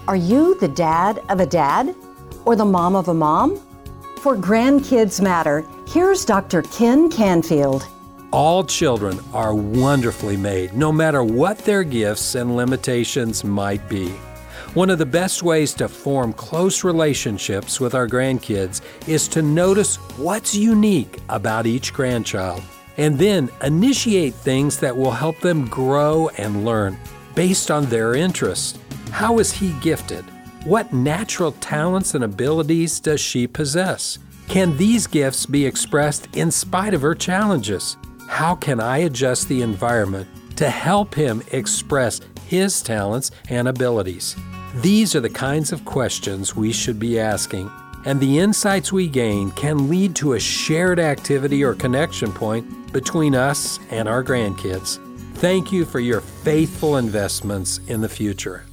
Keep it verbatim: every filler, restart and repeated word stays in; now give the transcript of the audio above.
Are you the dad of a dad or the mom of a mom? For Grandkids Matter, here's Doctor Ken Canfield. All children are wonderfully made, no matter what their gifts and limitations might be. One of the best ways to form close relationships with our grandkids is to notice what's unique about each grandchild, and then initiate things that will help them grow and learn based on their interests. How is he gifted? What natural talents and abilities does she possess? Can these gifts be expressed in spite of her challenges? How can I adjust the environment to help him express his talents and abilities? These are the kinds of questions we should be asking, and the insights we gain can lead to a shared activity or connection point between us and our grandkids. Thank you for your faithful investments in the future.